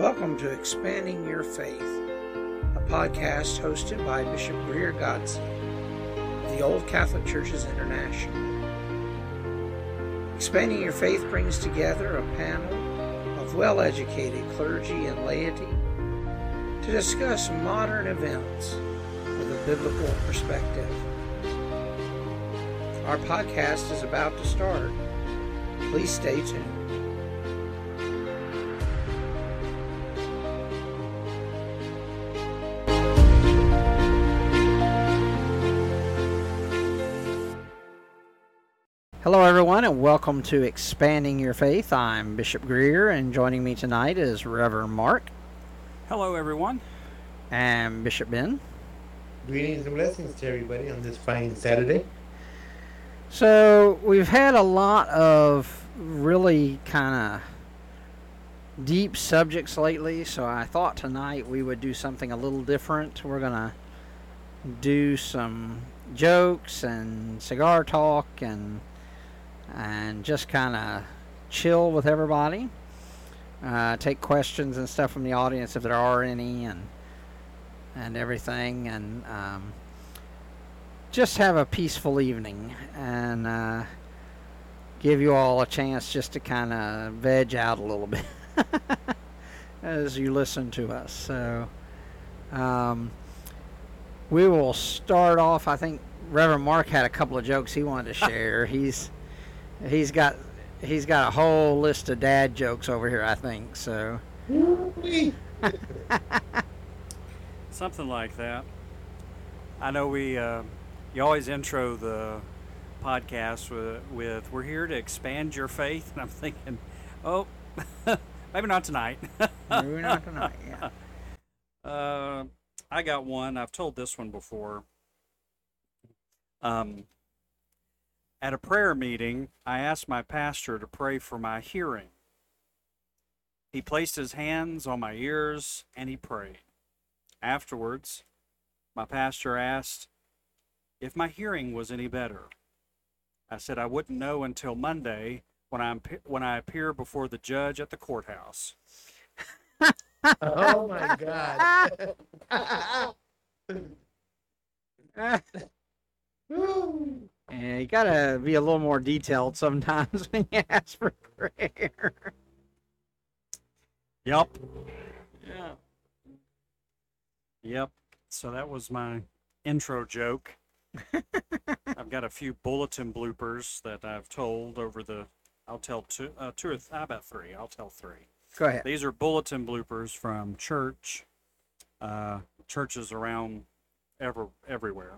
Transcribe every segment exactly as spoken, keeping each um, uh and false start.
Welcome to Expanding Your Faith, a podcast hosted by Bishop Greer Godson of the Old Catholic Churches International. Expanding Your Faith brings together a panel of well-educated clergy and laity to discuss modern events with a biblical perspective. Our podcast is about to start. Please stay tuned. Hello everyone, and welcome to Expanding Your Faith. I'm Bishop Greer, and joining me tonight is Reverend Mark. Hello everyone. And Bishop Ben. Greetings and blessings to everybody on this fine Saturday. So we've had a lot of really kind of deep subjects lately, so I thought tonight we would do something a little different. We're going to do some jokes and cigar talk and and just kind of chill with everybody. Uh, take questions and stuff from the audience if there are any, and and everything, and um, just have a peaceful evening, and uh, give you all a chance just to kind of veg out a little bit as you listen to us. So um, we will start off. I think Reverend Mark had a couple of jokes he wanted to share. he's he's got he's got a whole list of dad jokes over here, I think. So something like that. I know we. Uh, You always intro the podcast with, with, we're here to expand your faith. And I'm thinking, oh, maybe not tonight. Maybe not tonight, yeah. Uh, I got one. I've told this one before. Um, at a prayer meeting, I asked my pastor to pray for my hearing. He placed his hands on my ears and he prayed. Afterwards, my pastor asked if my hearing was any better. I said I wouldn't know until Monday when I when I appear before the judge at the courthouse. Oh my God! Yeah, you gotta be a little more detailed sometimes when you ask for prayer. Yep. Yeah. Yep. So that was my intro joke. I've got a few bulletin bloopers that I've told over the, I'll tell two, uh, two or th- how about three? I'll tell three. Go ahead. These are bulletin bloopers from church, uh, churches around ever, everywhere.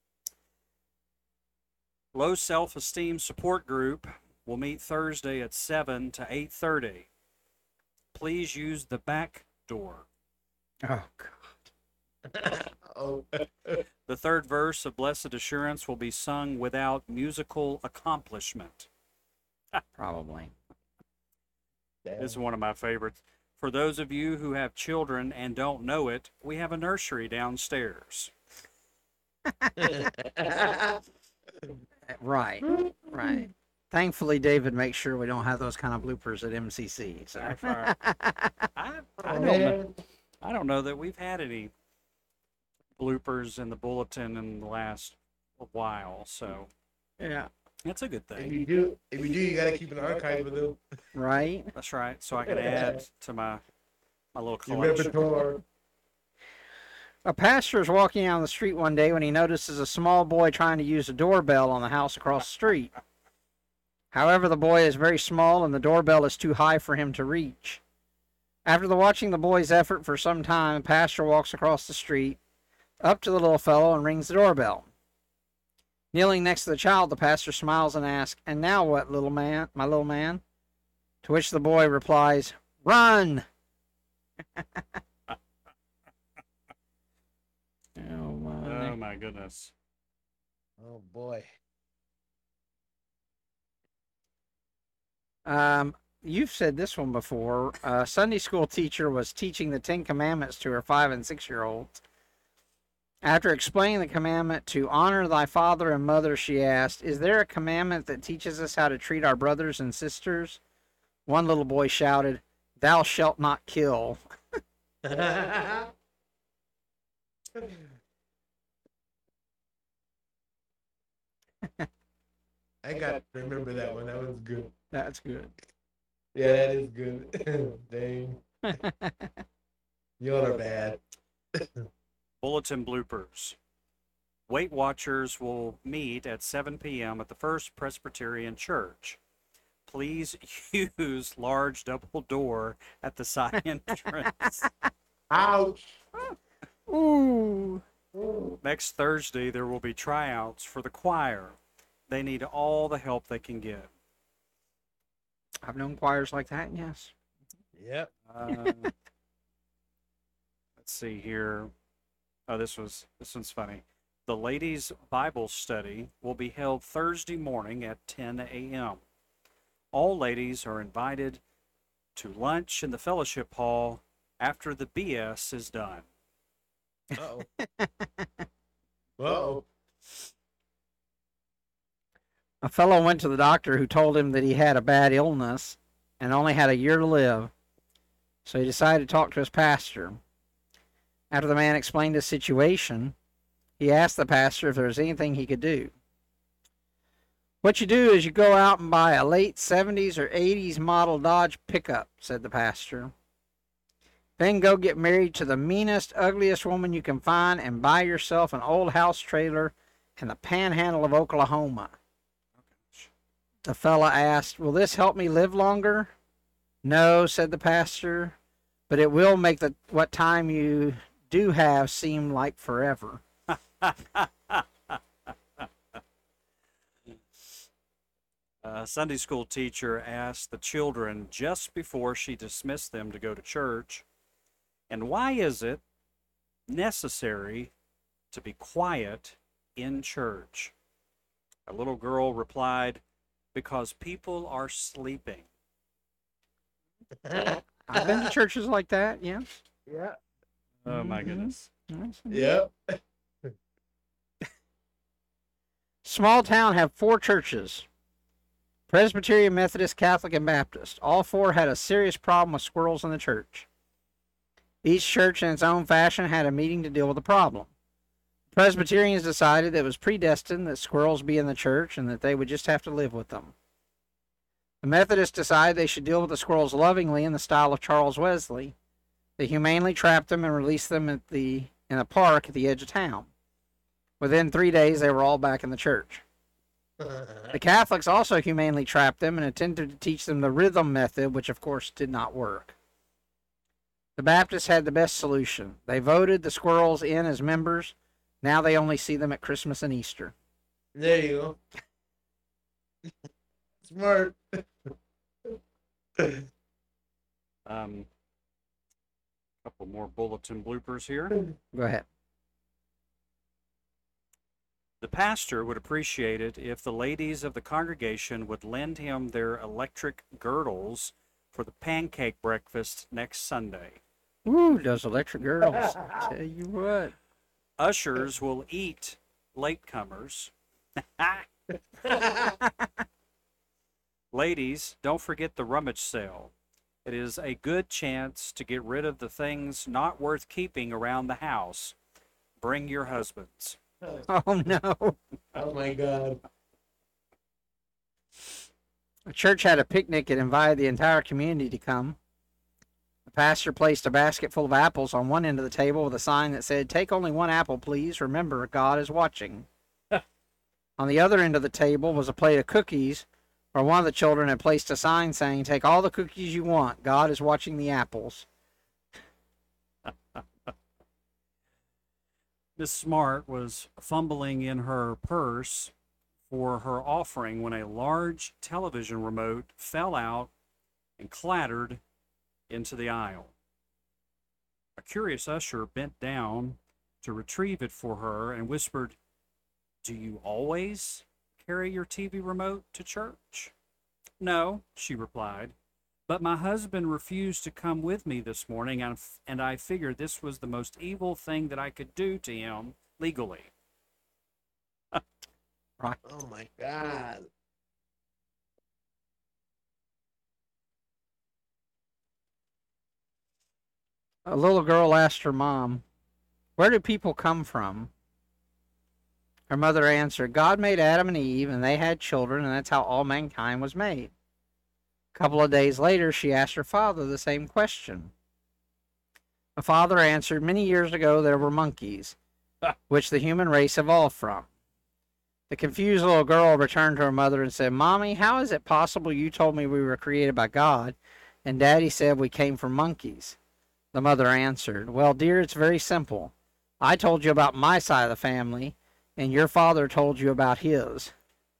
Low self-esteem support group will meet Thursday at seven to eight thirty. Please use the back door. Oh, God. Oh. The third verse of Blessed Assurance will be sung without musical accomplishment. Probably. This is one of my favorites. For those of you who have children and don't know it, we have a nursery downstairs. Right, right. Thankfully, David makes sure we don't have those kind of bloopers at M C C. So. I, I, don't know, I don't know that we've had any bloopers in the bulletin in the last while, so Yeah. it's a good If thing. you do, if you do, you gotta keep an archive of them. Right? That's right, so I can add to my my little Your collection. repertoire. A pastor is walking down the street one day when he notices a small boy trying to use a doorbell on the house across the street. However, the boy is very small and the doorbell is too high for him to reach. After the watching the boy's effort for some time, the pastor walks across the street, up to the little fellow, and rings the doorbell. Kneeling next to the child, the pastor smiles and asks, "And now what, little man, my little man?" To which the boy replies, "Run!" Oh, my. Oh my goodness. Oh boy. Um, you've said this one before. A Sunday school teacher was teaching the Ten Commandments to her five and six-year-olds. After explaining the commandment to honor thy father and mother, she asked, "Is there a commandment that teaches us how to treat our brothers and sisters?" One little boy shouted, Thou shalt not kill. I got to remember that one. That was good. That's good. Yeah, that is good. Dang. Y'all are bad. Bulletin bloopers. Weight Watchers will meet at seven p.m. at the First Presbyterian Church. Please use large double door at the side entrance. Ouch. Ooh. Next Thursday, there will be tryouts for the choir. They need all the help they can get. I've known choirs like that, yes. Yep. Uh, let's see here. Oh, this was this one's funny. The ladies' Bible study will be held Thursday morning at ten a.m. All ladies are invited to lunch in the fellowship hall after the B S is done. Uh-oh. Uh-oh. A fellow went to the doctor who told him that he had a bad illness and only had a year to live. So he decided to talk to his pastor. After the man explained his situation, he asked the pastor if there was anything he could do. What you do is you go out and buy a late seventies or eighties model Dodge pickup, said the pastor. Then go get married to the meanest, ugliest woman you can find and buy yourself an old house trailer in the panhandle of Oklahoma. The fella asked, will this help me live longer? No, said the pastor, but it will make the what time you do have seem like forever. A Sunday school teacher asked the children just before she dismissed them to go to church, and why is it necessary to be quiet in church? A little girl replied, because people are sleeping. I've been to churches like that, yes. Yeah. Oh, my goodness. Yep. Small town have four churches. Presbyterian, Methodist, Catholic, and Baptist. All four had a serious problem with squirrels in the church. Each church in its own fashion had a meeting to deal with the problem. Presbyterians decided that it was predestined that squirrels be in the church and that they would just have to live with them. The Methodists decided they should deal with the squirrels lovingly in the style of Charles Wesley. They humanely trapped them and released them at the in a park at the edge of town. Within three days, they were all back in the church. The Catholics also humanely trapped them and attempted to teach them the rhythm method, which of course did not work. The Baptists had the best solution. They voted the squirrels in as members. Now they only see them at Christmas and Easter. There you go. Smart. Um, couple more bulletin bloopers here. Go ahead. The pastor would appreciate it if the ladies of the congregation would lend him their electric girdles for the pancake breakfast next Sunday. Ooh, those electric girls. Tell you what. Ushers will eat latecomers. Ladies, don't forget the rummage sale. It is a good chance to get rid of the things not worth keeping around the house. Bring your husbands. Oh, no. Oh my God. The church had a picnic and invited the entire community to come. The pastor placed a basket full of apples on one end of the table with a sign that said, take only one apple, please. Remember, God is watching. On the other end of the table was a plate of cookies, where one of the children had placed a sign saying, take all the cookies you want. God is watching the apples. Miss Smart was fumbling in her purse for her offering when a large television remote fell out and clattered into the aisle. A curious usher bent down to retrieve it for her and whispered, do you always carry your T V remote to church? No, she replied, but my husband refused to come with me this morning, and, and I figured this was the most evil thing that I could do to him legally. Right. Oh my God. A little girl asked her mom, "Where do people come from?" Her mother answered, "God made Adam and Eve, and they had children, and that's how all mankind was made." A couple of days later, she asked her father the same question. The father answered, "Many years ago there were monkeys, which the human race evolved from." The confused little girl returned to her mother and said, "Mommy, how is it possible you told me we were created by God, and Daddy said we came from monkeys?" The mother answered, "Well, dear, it's very simple. I told you about my side of the family, and your father told you about his."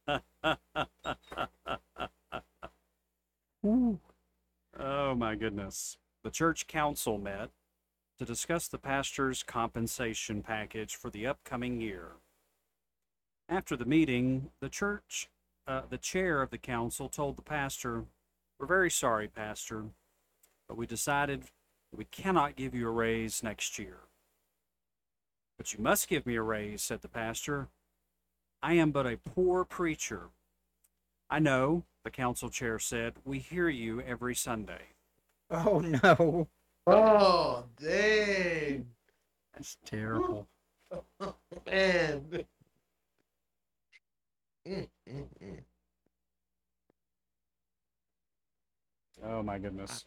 Ooh. Oh, my goodness. The church council met to discuss the pastor's compensation package for the upcoming year. After the meeting, the church, uh, the chair of the council told the pastor, "We're very sorry, Pastor, but we decided we cannot give you a raise next year." "But you must give me a raise," said the pastor. "I am but a poor preacher." "I know," the council chair said. "We hear you every Sunday." Oh, no. Oh, dang. That's terrible. Man. Mm, mm, mm. Oh, my goodness.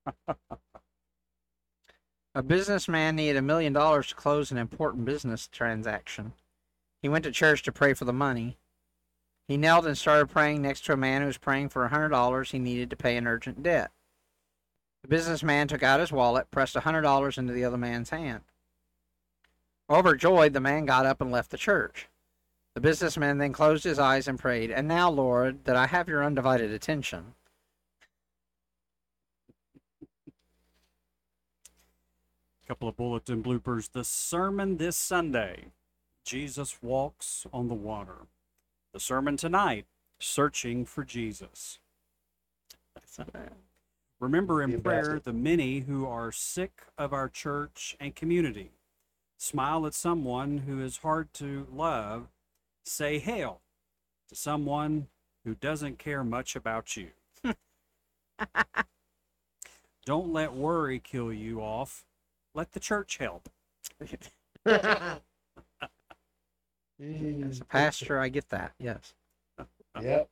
A businessman needed a million dollars to close an important business transaction. He went to church to pray for the money. He knelt and started praying next to a man who was praying for a hundred dollars he needed to pay an urgent debt. The businessman took out his wallet, pressed a hundred dollars into the other man's hand. Overjoyed, the man got up and left the church. The businessman then closed his eyes and prayed, "And now, Lord, that I have your undivided attention." Couple of bulletin bloopers. The sermon this Sunday, Jesus walks on the water. The sermon tonight, searching for Jesus. Remember in prayer the many who are sick of our church and community. Smile at someone who is hard to love. Say hail to someone who doesn't care much about you. Don't let worry kill you off. Let the church help. As a pastor, I get that, yes. Yep.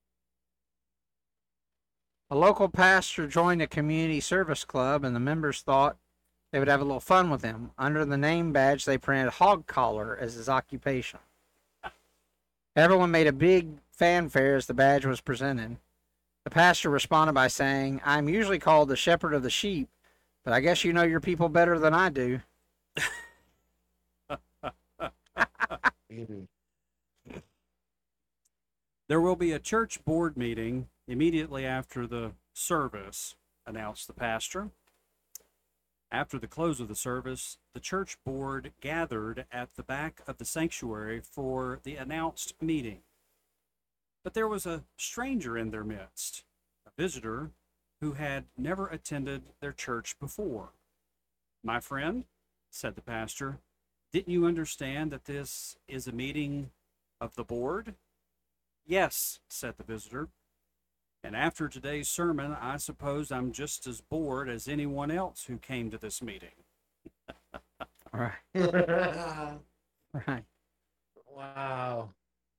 A local pastor joined a community service club, and the members thought they would have a little fun with him. Under the name badge, they printed hog collar as his occupation. Everyone made a big fanfare as the badge was presented. The pastor responded by saying, "I'm usually called the shepherd of the sheep, but I guess you know your people better than I do." There will be a church board meeting immediately after the service, announced the pastor. After the close of the service, the church board gathered at the back of the sanctuary for the announced meeting. But there was a stranger in their midst, a visitor who had never attended their church before. "My friend," said the pastor, "didn't you understand that this is a meeting of the board?" "Yes," said the visitor. "And after today's sermon, I suppose I'm just as bored as anyone else who came to this meeting." All right. Right. Wow.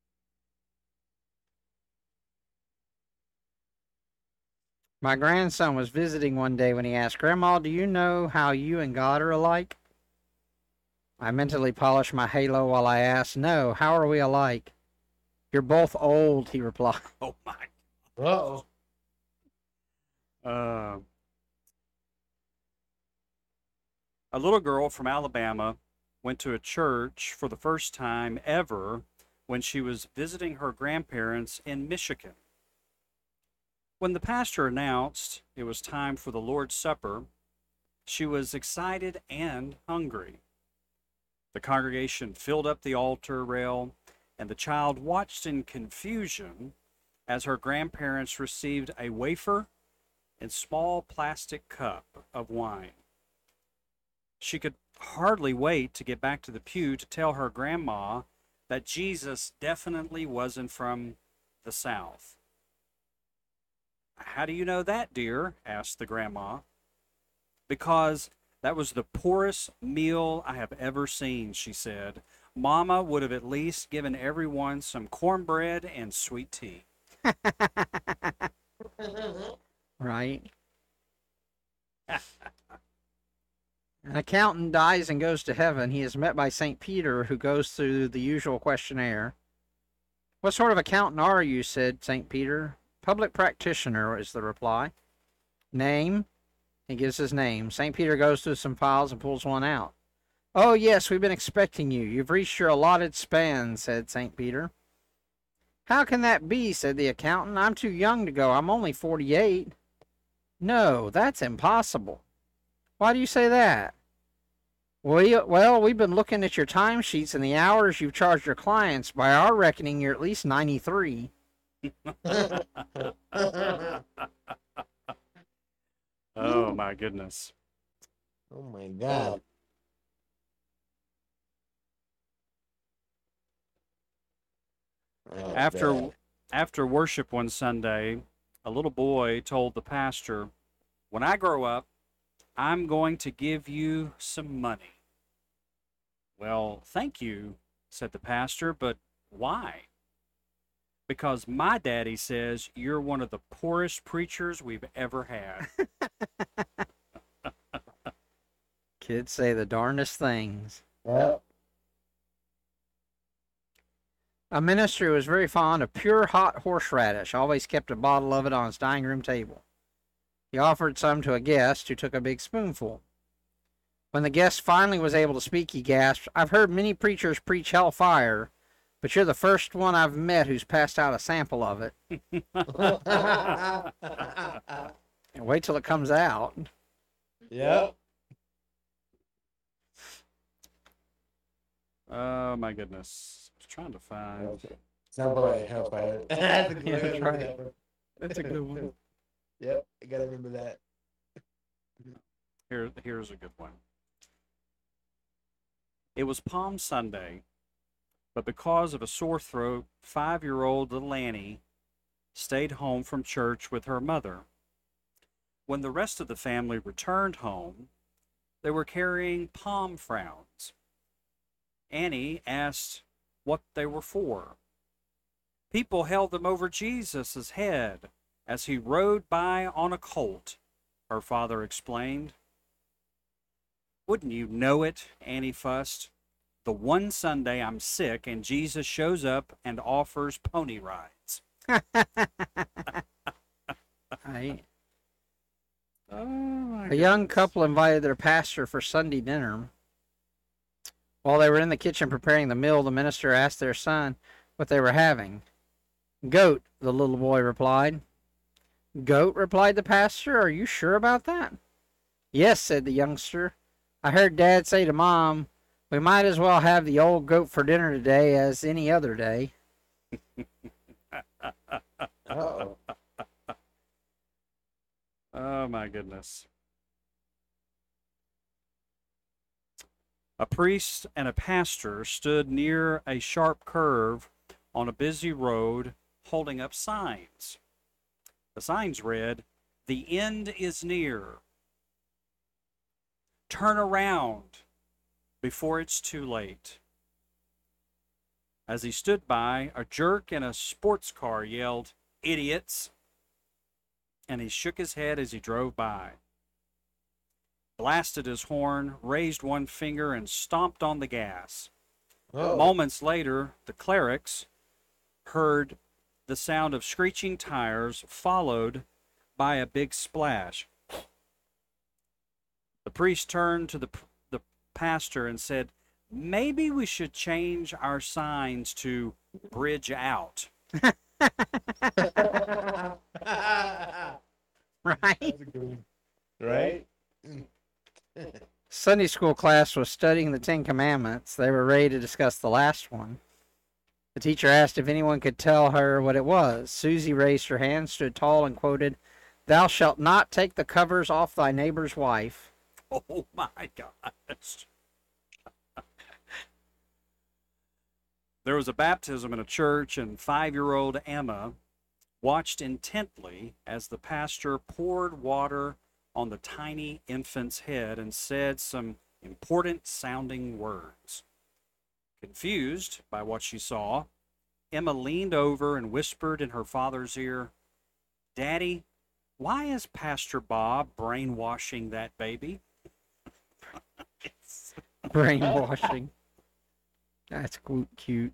My grandson was visiting one day when he asked, "Grandma, do you know how you and God are alike?" I mentally polished my halo while I asked, "No, how are we alike?" "You're both old," he replied. Oh, my. Uh-oh. Uh, a little girl from Alabama went to a church for the first time ever when she was visiting her grandparents in Michigan. When the pastor announced it was time for the Lord's Supper, she was excited and hungry. The congregation filled up the altar rail, and the child watched in confusion as her grandparents received a wafer and small plastic cup of wine. She could hardly wait to get back to the pew to tell her grandma that Jesus definitely wasn't from the South. "How do you know that, dear?" asked the grandma. "Because That was the poorest meal I have ever seen, she said. Mama would have at least given everyone some cornbread and sweet tea. Right? An accountant dies and goes to heaven. He is met by Saint Peter, who goes through the usual questionnaire. What sort of accountant are you? Said Saint Peter. Public practitioner, is the reply. Name? He gives his name. Saint Peter goes through some files and pulls one out. Oh, yes, we've been expecting you. You've reached your allotted span, said Saint Peter. How can that be? Said the accountant. I'm too young to go. I'm only forty-eight. No, that's impossible. Why do you say that? We, well, we've been looking at your timesheets and the hours you've charged your clients. By our reckoning, you're at least ninety-three. Oh, my goodness. Oh my God. Oh, After bad. after worship one Sunday, a little boy told the pastor, "When I grow up, I'm going to give you some money." "Well, thank you," said the pastor, "but why?" "Because my daddy says you're one of the poorest preachers we've ever had." Kids say the darndest things. Yep. A minister who was very fond of pure hot horseradish always kept a bottle of it on his dining room table. He offered some to a guest who took a big spoonful. When the guest finally was able to speak, he gasped, "I've heard many preachers preach hellfire, but you're the first one I've met who's passed out a sample of it." And wait till it comes out. Yep. Oh, my goodness. I was trying to find. Somebody hellfire. That's a good Yeah, that's one. right. That's a good one. Yep, I gotta remember that. Here, here's a good one. It was Palm Sunday, but because of a sore throat, five-year-old little Annie stayed home from church with her mother. When the rest of the family returned home, they were carrying palm fronds. Annie asked what they were for. "People held them over Jesus' head as he rode by on a colt," her father explained. "Wouldn't you know it?" Annie fussed. "The one Sunday I'm sick and Jesus shows up and offers pony rides." Right. Oh, my A young goodness. couple invited their pastor for Sunday dinner. While they were in the kitchen preparing the meal, the minister asked their son what they were having. "Goat," the little boy replied. "Goat?" replied the pastor. "Are you sure about that?" "Yes," said the youngster. "I heard Dad say to Mom, we might as well have the old goat for dinner today as any other day." Uh-oh. Oh, my goodness. A priest and a pastor stood near a sharp curve on a busy road holding up signs. The signs read, "The end is near. Turn around before it's too late." As he stood by, a jerk in a sports car yelled, "Idiots!" and he shook his head as he drove by, blasted his horn, raised one finger, and stomped on the gas. Oh. Moments later, the clerics heard the sound of screeching tires, followed by a big splash. The priest turned to the, the pastor and said, "Maybe we should change our signs to bridge out." Right? That's a good one. Right? Sunday school class was studying the Ten Commandments. They were ready to discuss the last one. The teacher asked if anyone could tell her what it was. Susie raised her hand, stood tall, and quoted, "Thou shalt not take the covers off thy neighbor's wife." Oh my gosh. There was a baptism in a church, and five-year-old Emma watched intently as the pastor poured water on the tiny infant's head and said some important sounding words. Confused by what she saw, Emma leaned over and whispered in her father's ear, "Daddy, why is Pastor Bob brainwashing that baby?" Brainwashing. That's cute. cute.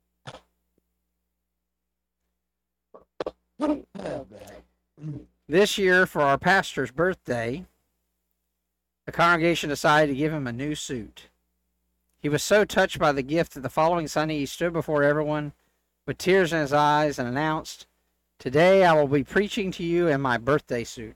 This year, for our pastor's birthday, the congregation decided to give him a new suit. He was so touched by the gift that the following Sunday he stood before everyone with tears in his eyes and announced, "Today I will be preaching to you in my birthday suit."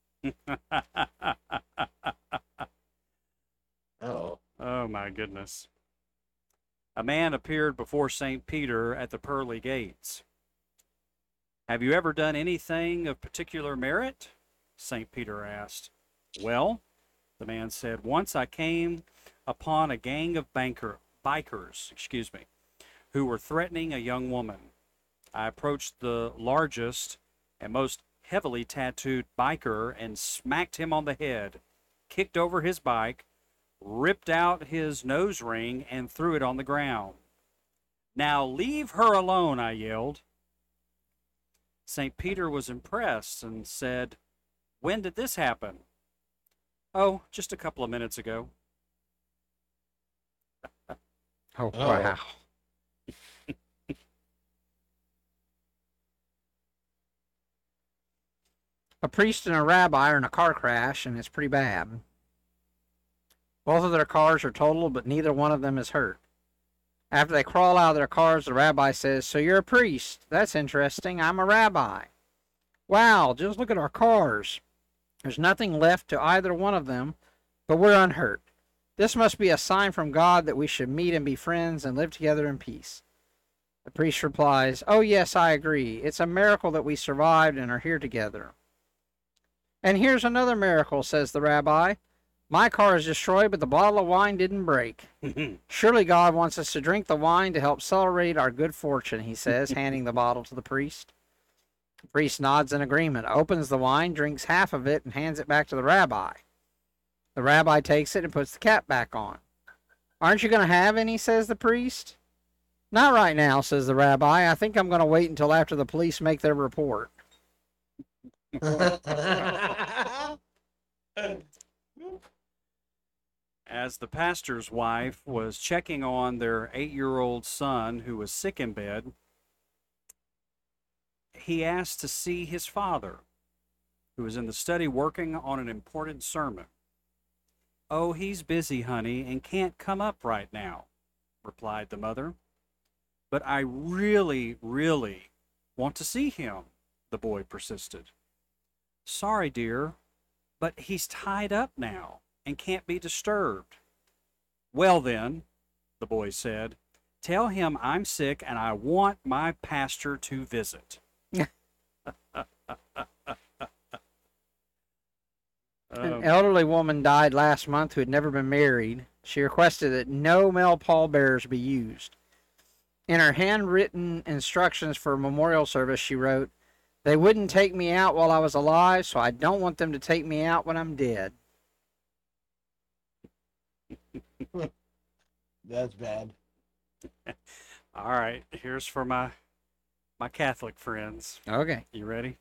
Oh. Oh, my goodness. A man appeared before Saint Peter at the pearly gates. "Have you ever done anything of particular merit?" Saint Peter asked. "Well," the man said, "once I came upon a gang of banker, bikers, excuse me, who were threatening a young woman. I approached the largest and most heavily tattooed biker and smacked him on the head, kicked over his bike, ripped out his nose ring, and threw it on the ground. 'Now leave her alone,' I yelled." Saint Peter was impressed and said, "When did this happen?" "Oh, just a couple of minutes ago." Oh, Oh. wow. A priest and a rabbi are in a car crash, and it's pretty bad. Both of their cars are totaled, but neither one of them is hurt. After they crawl out of their cars, the rabbi says, "So you're a priest? That's interesting. I'm a rabbi." "Wow, just look at our cars. There's nothing left to either one of them, but we're unhurt. This must be a sign from God that we should meet and be friends and live together in peace." The priest replies, "Oh yes, I agree. It's a miracle that we survived and are here together." "And here's another miracle," says the rabbi. "My car is destroyed, but the bottle of wine didn't break. Surely God wants us to drink the wine to help celebrate our good fortune," he says, handing the bottle to the priest. The priest nods in agreement, opens the wine, drinks half of it, and hands it back to the rabbi. The rabbi takes it and puts the cap back on. "Aren't you going to have any?" says the priest. "Not right now," says the rabbi. "I think I'm going to wait until after the police make their report." As the pastor's wife was checking on their eight-year-old son who was sick in bed, he asked to see his father, who was in the study working on an important sermon. "Oh, he's busy, honey, and can't come up right now," replied the mother. "But I really, really want to see him," the boy persisted. "Sorry, dear, but he's tied up now and can't be disturbed." "Well then," the boy said, "tell him I'm sick and I want my pastor to visit." An Um, elderly woman died last month who had never been married. She requested that no male pallbearers be used. In her handwritten instructions for a memorial service, she wrote, "They wouldn't take me out while I was alive, so I don't want them to take me out when I'm dead." That's bad. all right, here's for my my Catholic friends. Okay. You ready?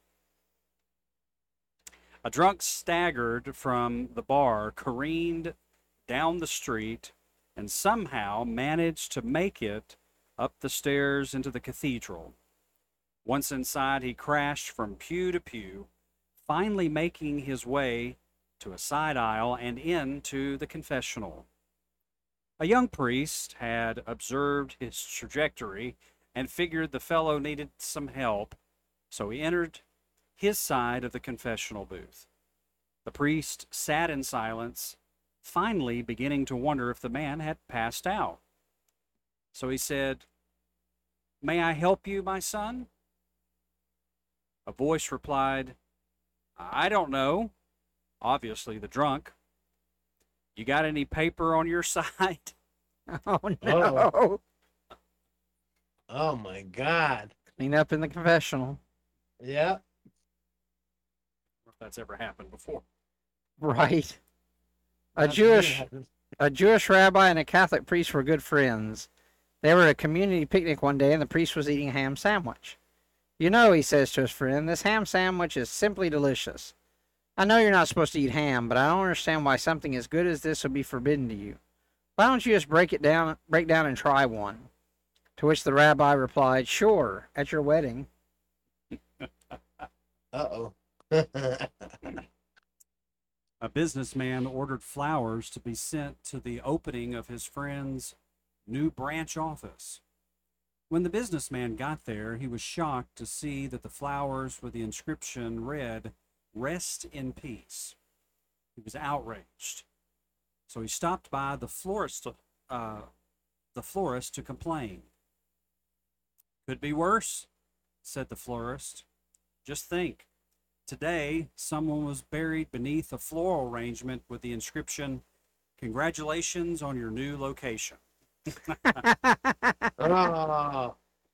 A drunk staggered from the bar, careened down the street, and somehow managed to make it up the stairs into the cathedral. Once inside, he crashed from pew to pew, finally making his way to a side aisle and into the confessional. A young priest had observed his trajectory and figured the fellow needed some help, so he entered his side of the confessional booth. The priest sat in silence, finally beginning to wonder if the man had passed out. So he said, "May I help you, my son?" A voice replied, "I don't know," obviously the drunk. "You got any paper on your side?" Oh, no. Oh my God. Clean up in the confessional. Yeah. If that's ever happened before. Right. A Not to me, it Jewish hasn't. a Jewish rabbi and a Catholic priest were good friends. They were at a community picnic one day, and the priest was eating a ham sandwich. You know, he says to his friend, this ham sandwich is simply delicious. I know you're not supposed to eat ham, but I don't understand why something as good as this would be forbidden to you. Why don't you just break it down, break down and try one? To which the rabbi replied, sure, at your wedding. Uh-oh. A businessman ordered flowers to be sent to the opening of his friend's new branch office. When the businessman got there, he was shocked to see that the flowers with the inscription read, Rest in Peace. He was outraged. So he stopped by the florist, uh, the florist to complain. Could be worse, said the florist. Just think. Today, someone was buried beneath a floral arrangement with the inscription, Congratulations on your new location. Oh,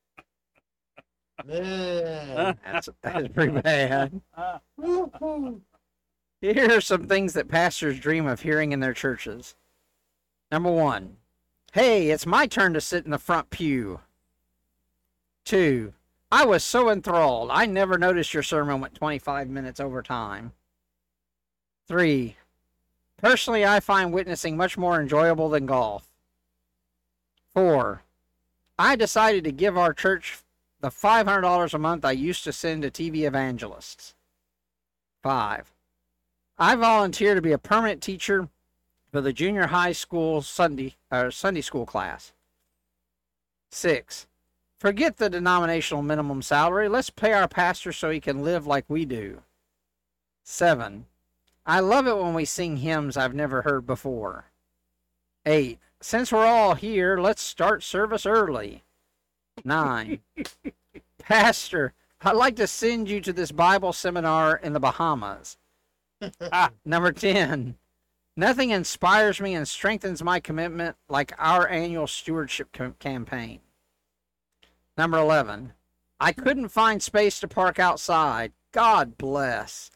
man. That's, that's pretty bad. Woo-hoo. Here are some things that pastors dream of hearing in their churches. Number one, hey, it's my turn to sit in the front pew. Two, I was so enthralled, I never noticed your sermon went twenty-five minutes over time. Three, personally, I find witnessing much more enjoyable than golf. Four, I decided to give our church the five hundred dollars a month I used to send to T V evangelists. Five, I volunteer to be a permanent teacher for the junior high school Sunday, or Sunday school class. Six, forget the denominational minimum salary. Let's pay our pastor so he can live like we do. Seven, I love it when we sing hymns I've never heard before. Eight, since we're all here, let's start service early. Nine, Pastor, I'd like to send you to this Bible seminar in the Bahamas. Ah, number ten, nothing inspires me and strengthens my commitment like our annual stewardship com- campaign. Number eleven, I couldn't find space to park outside. God bless.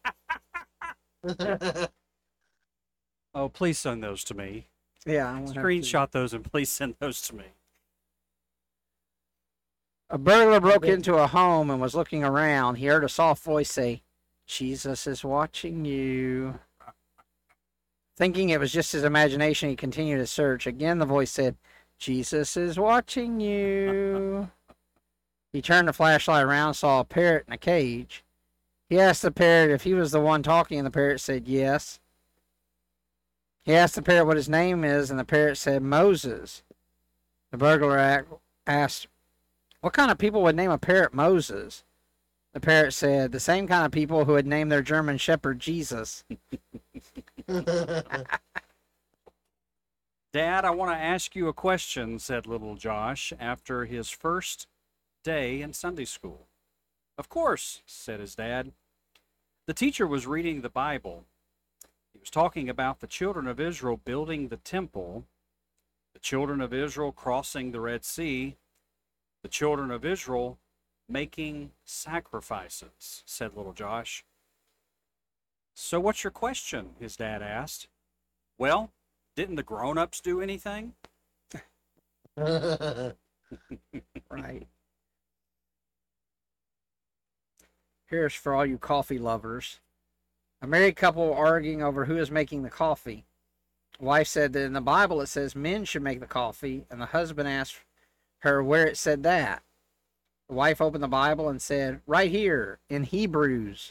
Oh, please send those to me. Yeah, I won't have to- Screenshot those and please send those to me. A burglar broke into a home and was looking around. He heard a soft voice say, Jesus is watching you. Thinking it was just his imagination, he continued his search. Again, the voice said, Jesus is watching you. He turned the flashlight around, saw a parrot in a cage. He asked the parrot if he was the one talking, and the parrot said yes. He asked the parrot what his name is, and the parrot said Moses. The burglar asked, what kind of people would name a parrot Moses? The parrot said, the same kind of people who would name their German shepherd Jesus. Dad, I want to ask you a question, said little Josh after his first day in Sunday school. Of course, said his dad. The teacher was reading the Bible. He was talking about the children of Israel building the temple, the children of Israel crossing the Red Sea, the children of Israel making sacrifices, said little Josh. So what's your question? His dad asked. Well, didn't the grown-ups do anything? Right. Here's for all you coffee lovers. A married couple arguing over who is making the coffee. The wife said that in the Bible it says men should make the coffee, and the husband asked her where it said that. The wife opened the Bible and said, right here, in Hebrews.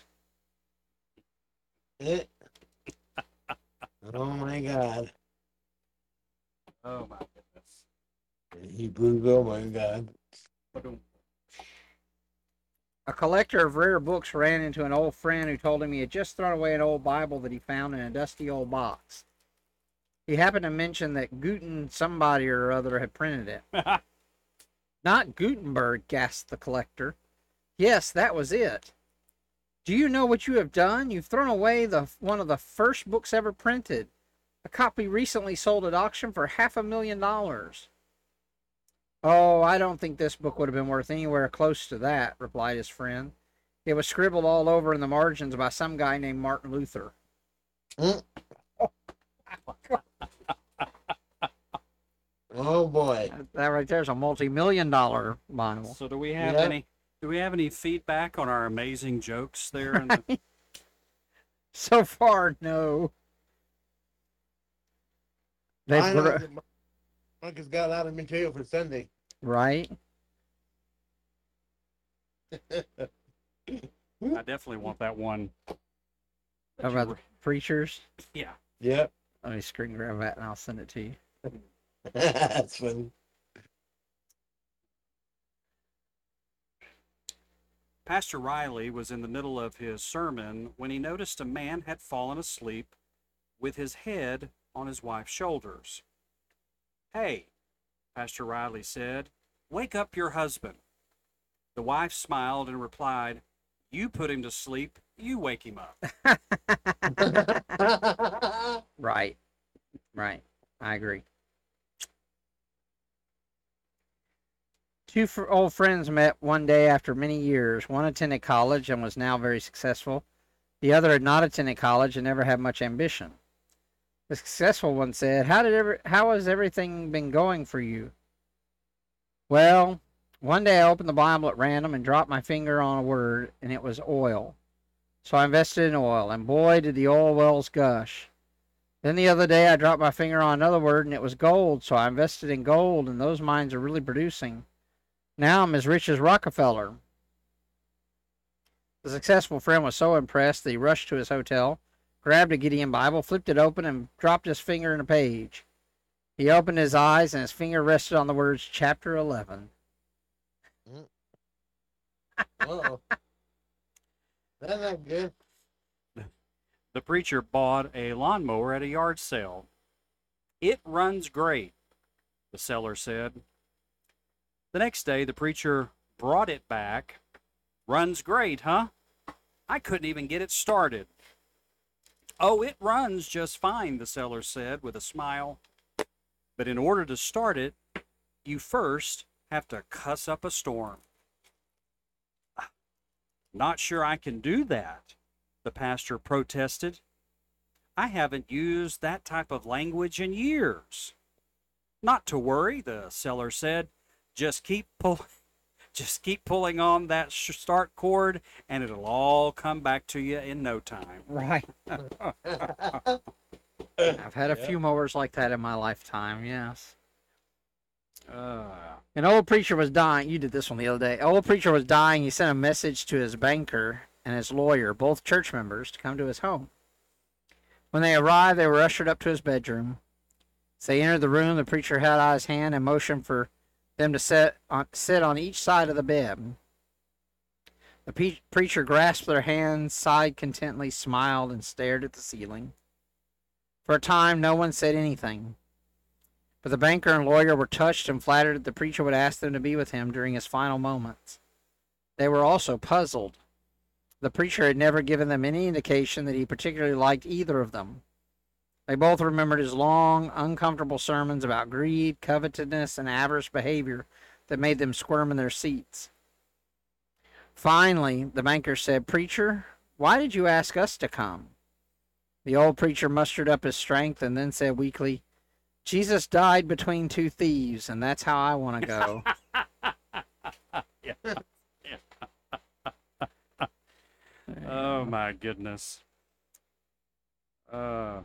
It. Oh my God. Oh my goodness. Hebrews, oh my God. A collector of rare books ran into an old friend who told him he had just thrown away an old Bible that he found in a dusty old box. He happened to mention that Guten somebody or other had printed it. Not Gutenberg, gasped the collector. Yes, that was it. Do you know what you have done? You've thrown away the one of the first books ever printed. A copy recently sold at auction for half a million dollars. Oh, I don't think this book would have been worth anywhere close to that, replied his friend. It was scribbled all over in the margins by some guy named Martin Luther. Mm. Oh boy. That right there is a multi-million dollar Bible. So do we have Yep. any do we have any feedback on our amazing jokes there? In the, So far, no. They I know br- that Mark has got a lot of material for Sunday. right? I definitely want that one. How about the preachers? Yeah. Yep. Let me screen grab that and I'll send it to you. That's funny. Pastor Riley was in the middle of his sermon when he noticed a man had fallen asleep with his head on his wife's shoulders. "Hey," Pastor Riley said, "wake up your husband." The wife smiled and replied, "You put him to sleep, you wake him up." Right. Right. I agree. Two fr- old friends met one day after many years. One attended college and was now very successful. The other had not attended college and never had much ambition. The successful one said, "How did ever, how has everything been going for you?" "Well, one day I opened the Bible at random and dropped my finger on a word, and it was oil. So I invested in oil, and boy, did the oil wells gush. Then the other day I dropped my finger on another word, and it was gold. So I invested in gold, and those mines are really producing. Now I'm as rich as Rockefeller." The successful friend was so impressed that he rushed to his hotel, grabbed a Gideon Bible, flipped it open, and dropped his finger in a page. He opened his eyes, and his finger rested on the words chapter eleven. Uh-oh. That's not good. The preacher bought a lawnmower at a yard sale. "It runs great," the seller said. The next day, the preacher brought it back. "Runs great, huh? I couldn't even get it started." "Oh, it runs just fine," the seller said with a smile. "But in order to start it, you first have to cuss up a storm." "Not sure I can do that," the pastor protested. "I haven't used that type of language in years." "Not to worry," the seller said. Just keep pull, just keep pulling on that start cord, and it'll all come back to you in no time." Right. I've had a few mowers like that in my lifetime, yes. Uh, An old preacher was dying. You did this one the other day. An old preacher was dying. He sent a message to his banker and his lawyer, both church members, to come to his home. When they arrived, they were ushered up to his bedroom. As they entered the room, the preacher held out his hand and motioned for them to sit on, sit on each side of the bed. The pe- preacher grasped their hands, sighed contentedly, smiled, and stared at the ceiling. For a time, no one said anything. But the banker and lawyer were touched and flattered that the preacher would ask them to be with him during his final moments. They were also puzzled. The preacher had never given them any indication that he particularly liked either of them. They both remembered his long, uncomfortable sermons about greed, covetousness, and avarice behavior that made them squirm in their seats. Finally, the banker said, "Preacher, why did you ask us to come?" The old preacher mustered up his strength and then said weakly, "Jesus died between two thieves, and that's how I want to go." yeah. Yeah. Oh my goodness. Uh,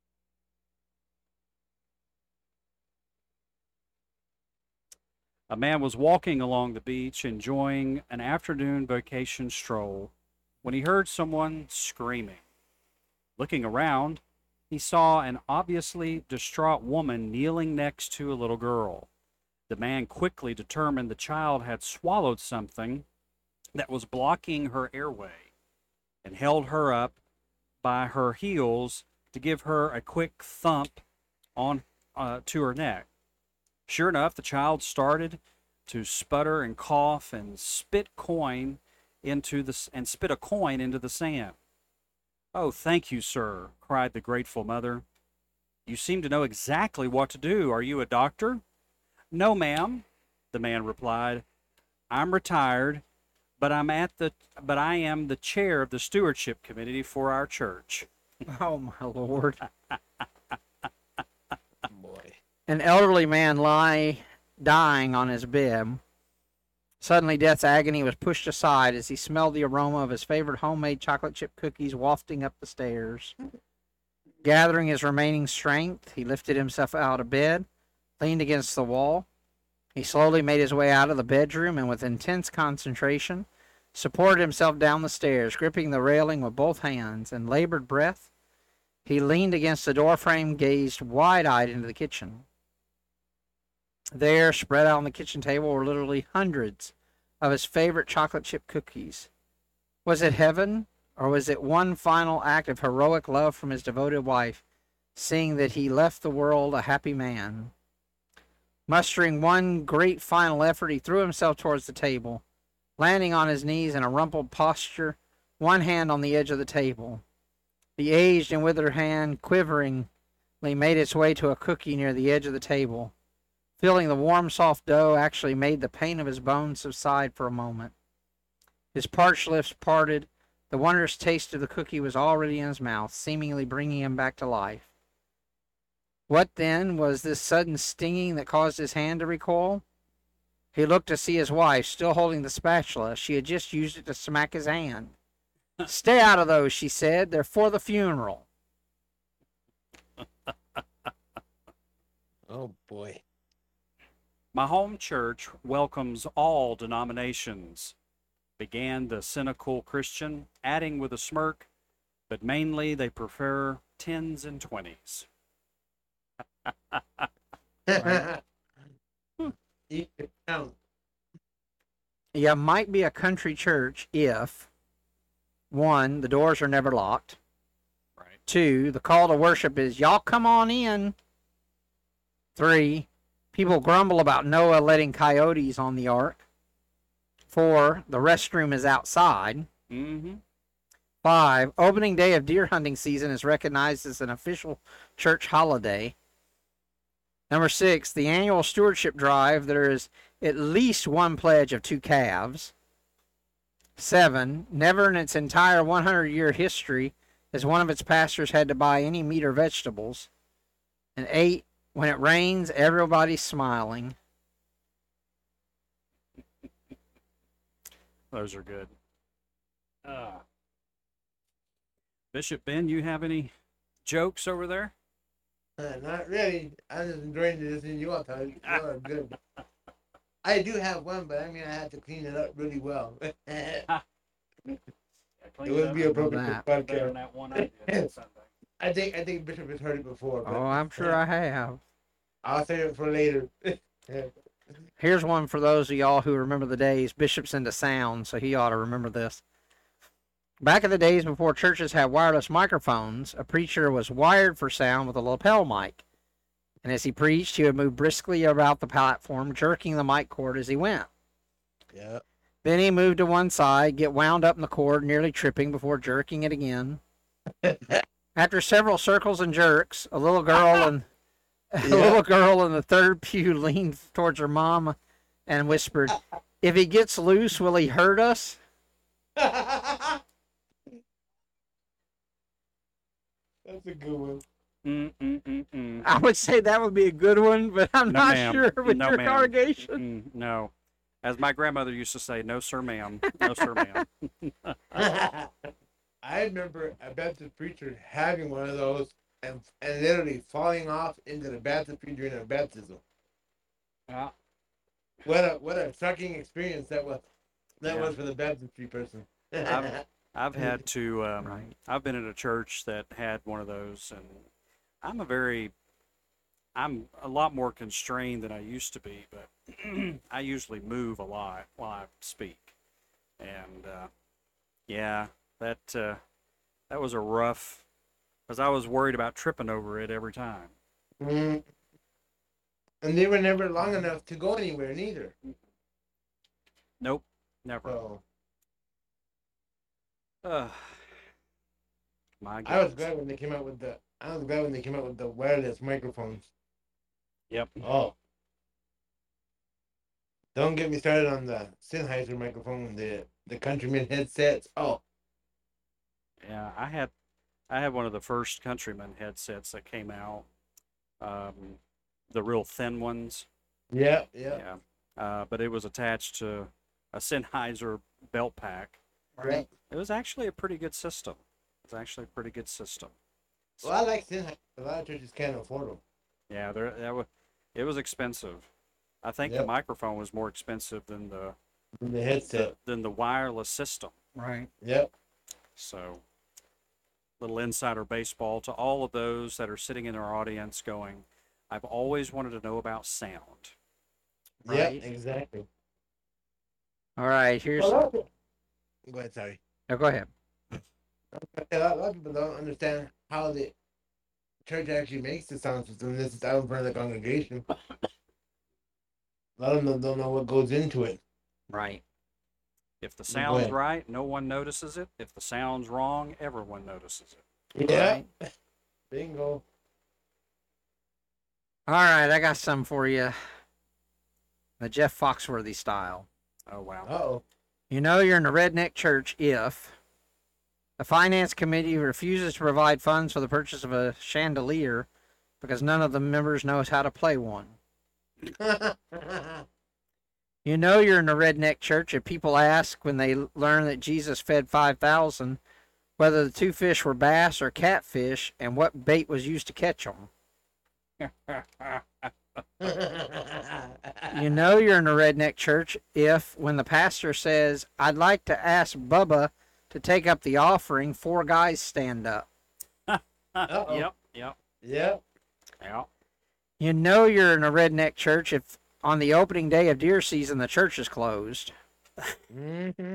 a man was walking along the beach enjoying an afternoon vacation stroll when he heard someone screaming. Looking around, he saw an obviously distraught woman kneeling next to a little girl. The man quickly determined the child had swallowed something that was blocking her airway and held her up by her heels to give her a quick thump on uh, to her neck. Sure enough, the child started to sputter and cough and spit coin into the and spit a coin into the sand. "Oh, thank you, sir," cried the grateful mother. "You seem to know exactly what to do. Are you a doctor?" "No, ma'am," the man replied. "I'm retired, but I'm at the but I am the chair of the stewardship committee for our church." Oh, my Lord. Boy. An elderly man lay dying on his bed. Suddenly, death's agony was pushed aside as he smelled the aroma of his favorite homemade chocolate chip cookies wafting up the stairs. Gathering his remaining strength, he lifted himself out of bed, leaned against the wall. He slowly made his way out of the bedroom and, with intense concentration, supported himself down the stairs, gripping the railing with both hands. In labored breath, he leaned against the doorframe, gazed wide-eyed into the kitchen. There, spread out on the kitchen table, were literally hundreds of his favorite chocolate chip cookies. Was it heaven, or was it one final act of heroic love from his devoted wife, seeing that he left the world a happy man? Mustering one great final effort, he threw himself towards the table, landing on his knees in a rumpled posture, one hand on the edge of the table. The aged and withered hand quiveringly made its way to a cookie near the edge of the table. Feeling the warm, soft dough actually made the pain of his bones subside for a moment. His parched lips parted. The wondrous taste of the cookie was already in his mouth, seemingly bringing him back to life. What, then, was this sudden stinging that caused his hand to recoil? He looked to see his wife, still holding the spatula. She had just used it to smack his hand. "Stay out of those," she said. "They're for the funeral." Oh, boy. My home church welcomes all denominations, began the cynical Christian, adding with a smirk, but mainly they prefer tens and twenties. You can count. You might be a country church if, one, the doors are never locked. Right. Two, the call to worship is, "Y'all come on in." Three, people grumble about Noah letting coyotes on the ark. Four, the restroom is outside. Mm-hmm. Five, opening day of deer hunting season is recognized as an official church holiday. Number six, the annual stewardship drive, there is at least one pledge of two calves. Seven, never in its entire one hundred year history has one of its pastors had to buy any meat or vegetables. And eight, when it rains, everybody's smiling. Those are good. Uh, Bishop Ben, you have any jokes over there? Uh, not really. I'm just enjoying this in you all time. You all are good. I do have one, but I'm gonna have to clean it up really well. It wouldn't be appropriate that. for Better than podcast. that one I did on Sunday. I think I think Bishop has heard it before. But Oh, I'm sure I have. I'll save it for later. Here's one for those of y'all who remember the days. Bishop's into sound, so he ought to remember this. Back in the days before churches had wireless microphones, a preacher was wired for sound with a lapel mic. And as he preached, he would move briskly about the platform, jerking the mic cord as he went. Yeah. Then he moved to one side, get wound up in the cord, nearly tripping before jerking it again. After several circles and jerks, a little girl and a Yeah. little girl in the third pew leaned towards her mom and whispered, "If he gets loose, will he hurt us?" That's a good one. Mm-mm-mm-mm. I would say that would be a good one, but I'm No, not ma'am. sure with No, your ma'am. congregation. Mm, no. As my grandmother used to say, no, sir, ma'am. No, sir, ma'am. I remember a Baptist preacher having one of those and and literally falling off into the baptistry during a baptism. Yeah. What a what a shocking experience that was. That Yeah. was for the baptistry person. I've, I've had to, um, Right. I've been in a church that had one of those, and I'm a very, I'm a lot more constrained than I used to be, but I usually move a lot while I speak. And, uh, yeah, that, uh, that was a rough, because I was worried about tripping over it every time. Mm. And they were never long enough to go anywhere neither. Nope, never. So Ugh. My I was goodness. glad when they came out with the I was glad when they came out with the wireless microphones. Yep. Oh. Don't get me started on the Sennheiser microphone, the the Countryman headsets. Oh. Yeah, I had I had one of the first Countryman headsets that came out. Um, the real thin ones. Yep, yep. Yeah. Uh, but it was attached to a Sennheiser belt pack. Right. It was actually a pretty good system. It was actually a pretty good system. Well, I like Sennheiser. A lot of churches can't afford them. Yeah, there that was it was expensive. I think the Yep. microphone was more expensive than the, The the headset. than the wireless system. Right. Yep. So, little insider baseball to all of those that are sitting in our audience going, I've always wanted to know about sound. Right. Yep, exactly. All right. Here's. Well, that's it. Go ahead, sorry. No, go ahead. A lot, a lot of people don't understand how the church actually makes the sound system. This is out in front of the congregation. A lot of them don't know what goes into it. Right. If the Go sound's ahead. right, no one notices it. If the sound's wrong, everyone notices it. Yeah. Right. Bingo. All right. I got some for you. The Jeff Foxworthy style. Oh, wow. Uh oh. You know you're in a redneck church if the finance committee refuses to provide funds for the purchase of a chandelier because none of the members knows how to play one. You know you're in a redneck church if people ask when they learn that Jesus fed five thousand whether the two fish were bass or catfish and what bait was used to catch them. You know you're in a redneck church if, when the pastor says, I'd like to ask Bubba to take up the offering, four guys stand up. Uh-oh. Yep, yep, Yep. yep. You know you're in a redneck church if, on the opening day of deer season, the church is closed. Mm-hmm.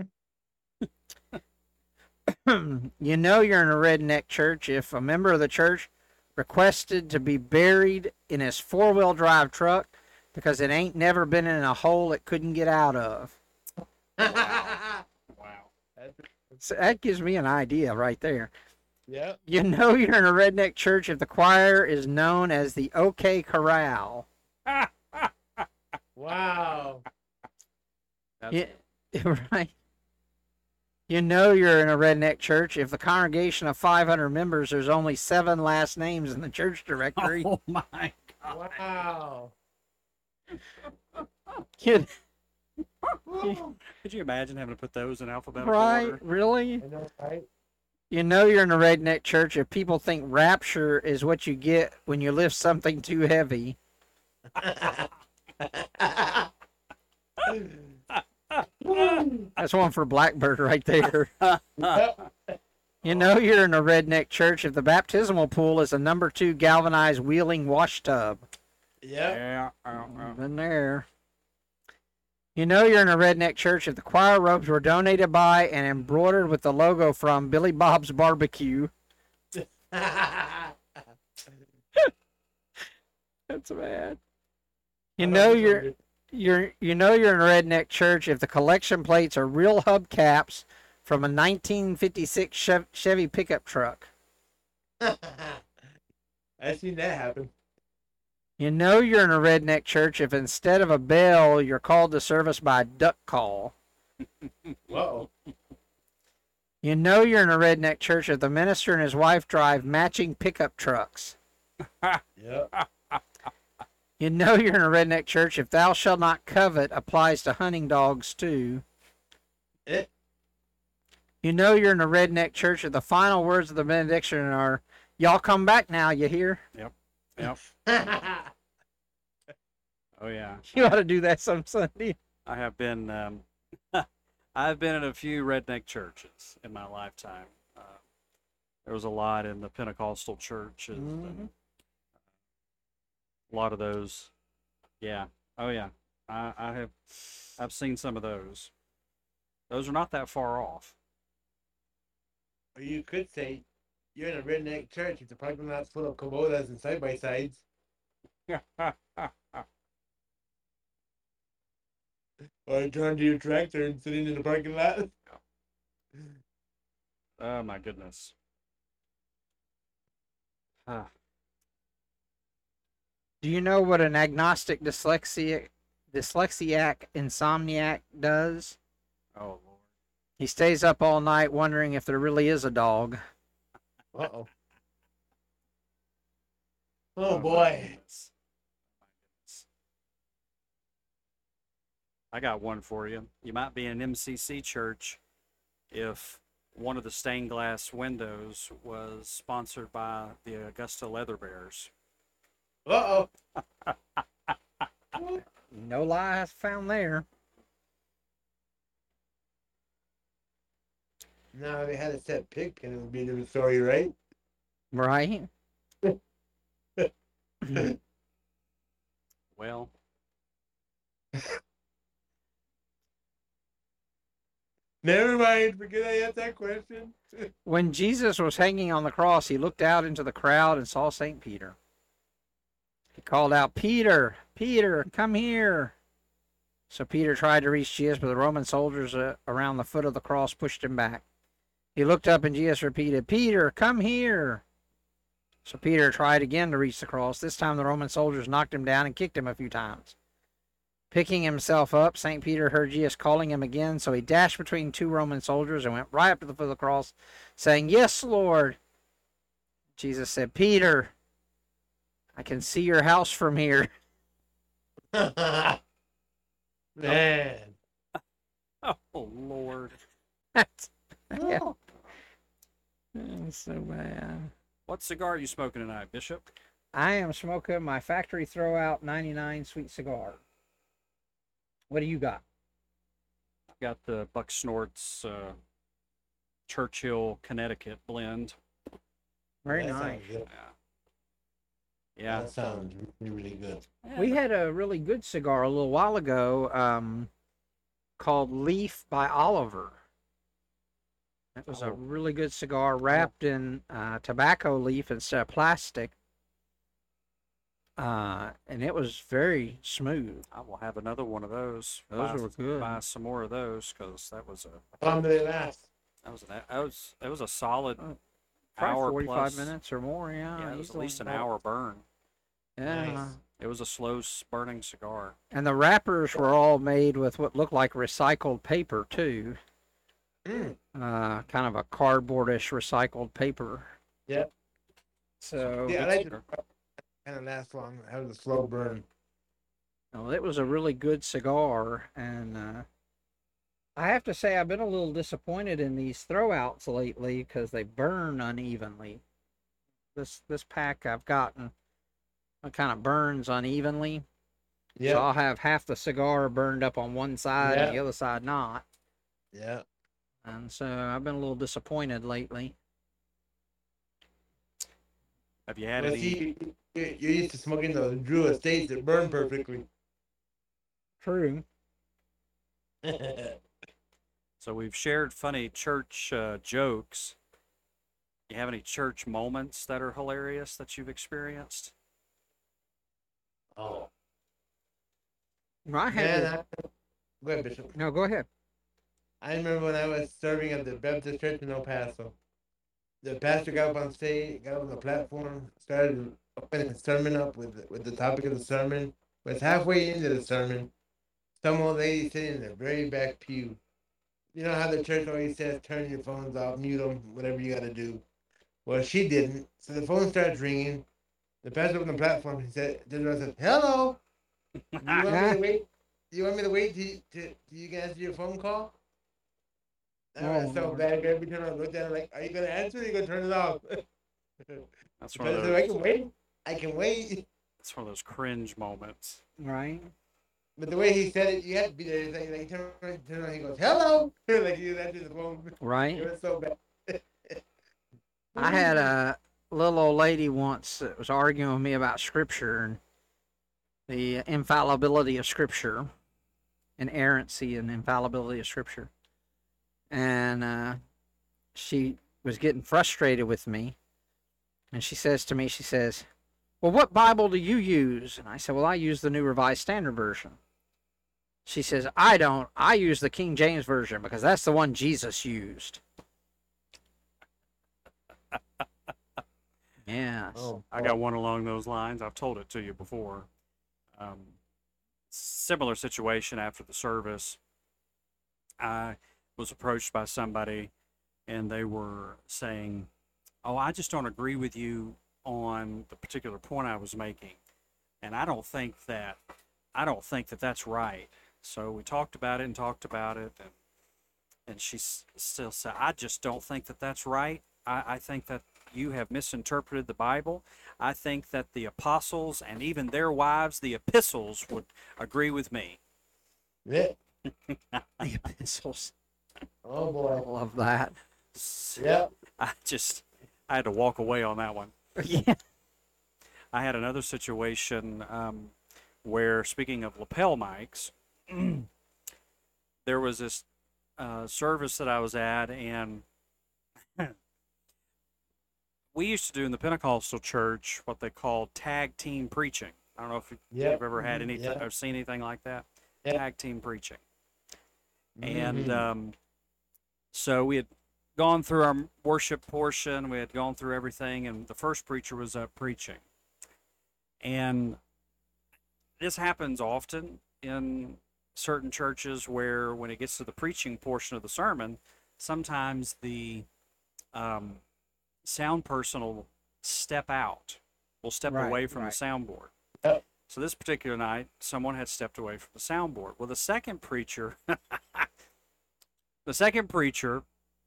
You know you're in a redneck church if a member of the church requested to be buried in his four-wheel drive truck because it ain't never been in a hole it couldn't get out of. Wow. So that gives me an idea right there. Yep. You know you're in a redneck church if the choir is known as the OK Corral. Wow. That's, Yeah, right. You know you're in a redneck church if the congregation of five hundred members, there's only seven last names in the church directory. Oh, my God. Wow. You- Could you imagine having to put those in alphabetical right? order? Really? I know, right? You know you're in a redneck church if people think rapture is what you get when you lift something too heavy. That's one for Blackbird right there. Yep. You know you're in a redneck church if the baptismal pool is a number two galvanized wheeling wash tub. Yep. Yeah. uh, uh. Been there. You know you're in a redneck church if the choir robes were donated by and embroidered with the logo from Billy Bob's Barbecue. That's bad. You know you're you're you know you're in a redneck church if the collection plates are real hubcaps from a nineteen fifty-six Chev- Chevy pickup truck. I've seen that happen. You know you're in a redneck church if instead of a bell you're called to service by a duck call. Whoa. You know you're in a redneck church if the minister and his wife drive matching pickup trucks. Yep. You know you're in a redneck church if thou shalt not covet applies to hunting dogs too. It. You know you're in a redneck church if the final words of the benediction are, y'all come back now, you hear? Yep. Oh, yeah. You ought to do that some Sunday. I have been, um, I've been in a few redneck churches in my lifetime. Uh, there was a lot in the Pentecostal churches. Mhm. And a lot of those. Yeah. Oh, yeah. I, I have, I've seen some of those. Those are not that far off. Or you could say you're in a redneck church if the parking lot's full of Kubotas and side by sides. Or turn to your tractor and sitting in the parking lot. Oh, my goodness. Ah. Do you know what an agnostic dyslexic, dyslexiac insomniac does? Oh, Lord. He stays up all night wondering if there really is a dog. Uh oh. Oh, Oh my boy. goodness. My goodness. I got one for you. You might be in an M C C church if one of the stained glass windows was sponsored by the Augusta Leather Bears. Uh oh. No lies found there. Now they had a set pick and it would be a different story, right? Right? Well, Never mind. Forget I asked that question. When Jesus was hanging on the cross, he looked out into the crowd and saw Saint Peter. He called out, Peter, Peter, come here. So Peter tried to reach Jesus, but the Roman soldiers uh, around the foot of the cross pushed him back. He looked up and Jesus repeated, Peter, come here. So Peter tried again to reach the cross. This time the Roman soldiers knocked him down and kicked him a few times. Picking himself up, Saint Peter heard Jesus calling him again, so he dashed between two Roman soldiers and went right up to the foot of the cross, saying, Yes, Lord. Jesus said, Peter, I can see your house from here. Man. oh, Lord. That's yeah. That's so bad. What cigar are you smoking tonight, Bishop? I am smoking my factory throwout ninety-nine sweet cigar. What do you got? I've got the Buck Snorts uh, Churchill, Connecticut blend. Very That nice. sounds good. Yeah. Yeah. That sounds really, really good. Yeah, We but- had a really good cigar a little while ago um, called Leaf by Oliver. It was a Oh. really good cigar wrapped in uh, tobacco leaf instead of plastic. Uh, and it was very smooth. I will have another one of those. Those buy, were good. Buy some more of those because that was a How long do they last? that was an, that was it was a solid Oh, hour Probably forty-five plus. minutes or more, yeah. Yeah, it was at easily. least an hour burn. Yeah. Nice. It was a slow s- burning cigar. And the wrappers were all made with what looked like recycled paper, too. Mm. Uh, kind of a cardboardish recycled paper. Yep. So Yeah, I good like cigar. it. Kind of lasts long. Have a slow burn. well, it was a really good cigar. And uh, I have to say, I've been a little disappointed in these throwouts lately because they burn unevenly. This this pack I've gotten it kind of burns unevenly. So Yeah. I'll have half the cigar burned up on one side and the Yeah. other side not. Yeah. And so I've been a little disappointed lately. Have you had Well, any? see, you- you're used to smoking those Drew Estates that burn perfectly. True. So we've shared funny church uh, jokes. You have any church moments that are hilarious that you've experienced? oh. Well, I had Man, to- I, go ahead, Bishop. no, go ahead. I remember when I was serving at the Baptist Church in El Paso. The pastor got up on stage, got up on the platform, started opening the sermon up with with the topic of the sermon. Was halfway into the sermon, some old lady sitting in the very back pew. You know how the church always says, "Turn your phones off, mute them, whatever you got to do." Well, she didn't, so the phone starts ringing. The pastor on the platform, he said, "To the said, hello. You want me to wait? You want me to wait till, till, till you can answer your phone call?" I was Oh, so Lord. bad. Every time I looked at her, like, "Are you gonna answer? Or are you gonna turn it off?" That's The one of pastor said, "I those. can wait. I can wait." That's one of those cringe moments. Right? But the way he said it, you had to be there. It's like, like turn around, turn around, he goes, "Hello," like he was answering the phone. Right? It was so bad. I had a little old lady once that was arguing with me about Scripture and the infallibility of Scripture, inerrancy and infallibility of Scripture. And uh, she was getting frustrated with me. And she says to me, she says, "Well, what Bible do you use?" And I said, "Well, I use the New Revised Standard Version." She says, "I don't. I use the King James Version because that's the one Jesus used." Yes. Oh, I got one along those lines. I've told it to you before. Um, similar situation after the service. I was approached by somebody, and they were saying, "Oh, I just don't agree with you on the particular point I was making, and I don't think that I don't think that that's right." So we talked about it and talked about it, and and she s- still said, "I just don't think that that's right. I, I think that you have misinterpreted the Bible. I think that the apostles and even their wives, the epistles, would agree with me." Yeah. The epistles. Oh I boy. love that. Yeah. I just I had to walk away on that one. Yeah. I had another situation um, where, speaking of lapel mics, there was this uh, service that I was at, and we used to do in the Pentecostal church what they call tag team preaching. I don't know if Yep. you've ever had Mhm. anything Yeah. or seen anything like that. Yeah. Tag team preaching. And Mhm. um, so we had gone through our worship portion, we had gone through everything, and the first preacher was up preaching. And this happens often in certain churches where, when it gets to the preaching portion of the sermon, sometimes the um, sound person will step out, will step Right, away from right. the soundboard. Yep. So this particular night, someone had stepped away from the soundboard. Well, the second preacher, the second preacher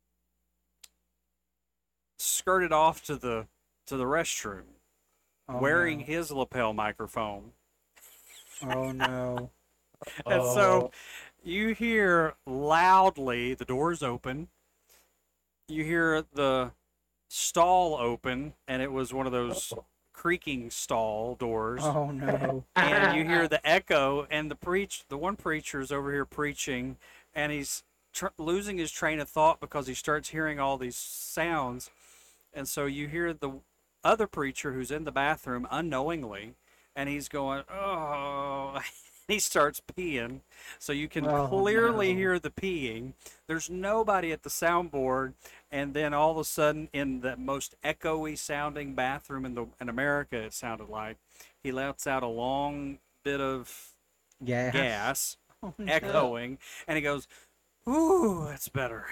skirted off to the to the restroom, Oh, wearing no. his lapel microphone. Oh no. And Oh. so you hear loudly the doors open. You hear the stall open, and it was one of those creaking stall doors. Oh no. And you hear the echo, and the preach the one preacher's over here preaching, and he's tr- losing his train of thought because he starts hearing all these sounds. And so you hear the other preacher who's in the bathroom unknowingly, and he's going, "Oh." He starts peeing, so you can Oh, clearly no. hear the peeing. There's nobody at the soundboard, and then all of a sudden, in the most echoey sounding bathroom in the in America, it sounded like, he lets out a long bit of Gas. gas, Oh, no. echoing, and he goes, "Ooh, that's better."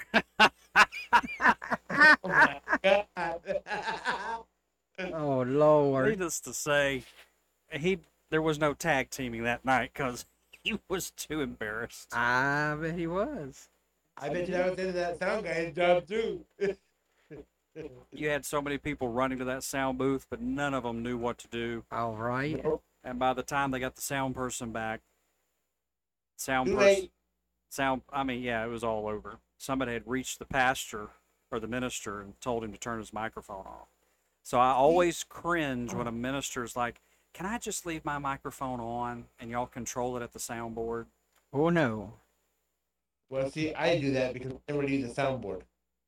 Oh my God. Oh Lord. Needless to say, he there was no tag teaming that night because he was too embarrassed. I bet he was. I bet you that was into that sound guy's job too. You had so many people running to that sound booth, but none of them knew what to do. All right. And by the time they got the sound person back, sound Too person, late. sound, I mean, yeah, it was all over. Somebody had reached the pastor or the minister and told him to turn his microphone off. So I always cringe when a minister's like, "Can I just leave my microphone on and y'all control it at the soundboard?" Oh no. Well, see, I do that because I never leave the soundboard.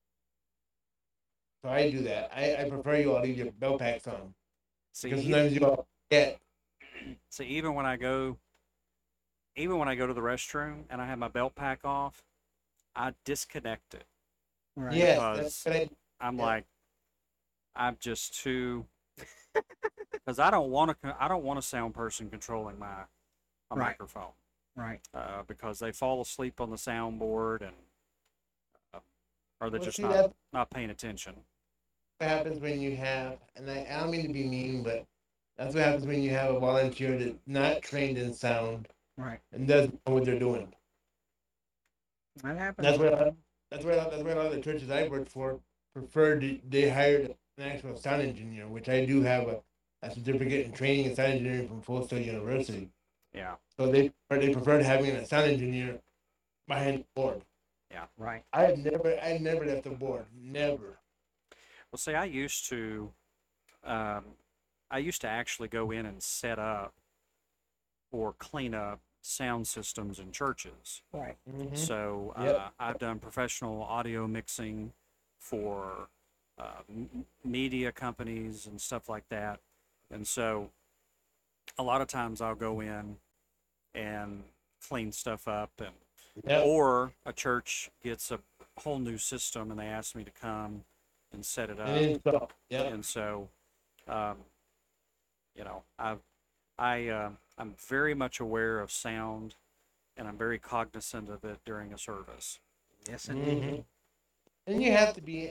So I do that. I, I prefer you all leave your bell packs on. See, Because e- sometimes you all get. see, even when I go, even when I go to the restroom and I have my belt pack off, I disconnect it. Right. Yes, Because that's what I, I'm Yeah. like, I'm just too, because I don't want to, I don't want a sound person controlling my, my Right. microphone, Right. uh, because they fall asleep on the soundboard and, uh, or they're well, just see, not that's not paying attention. what happens when you have, and I, I don't mean to be mean, but that's what happens when you have a volunteer that's not trained in sound Right. and doesn't know what they're doing. That happens. That's where that's where that's where a lot of the churches I worked for preferred they hired an actual sound engineer, which I do have a, a certificate in training in sound engineering from Full Sail University. Yeah, So they they preferred having a sound engineer behind the board. Right. I've never I never left the board, never. well, see, I used to, um, I used to actually go in and set up or clean up sound systems in churches. Right. Mm-hmm. So uh, Yep. I've done professional audio mixing for uh, m- media companies and stuff like that. And so a lot of times I'll go in and clean stuff up, and Yep. or a church gets a whole new system and they ask me to come and set it up. And install. Yep. And so, um, you know, I, I, uh, I'm very much aware of sound, and I'm very cognizant of it during a service. Yes, indeed. Mhm. And you have to be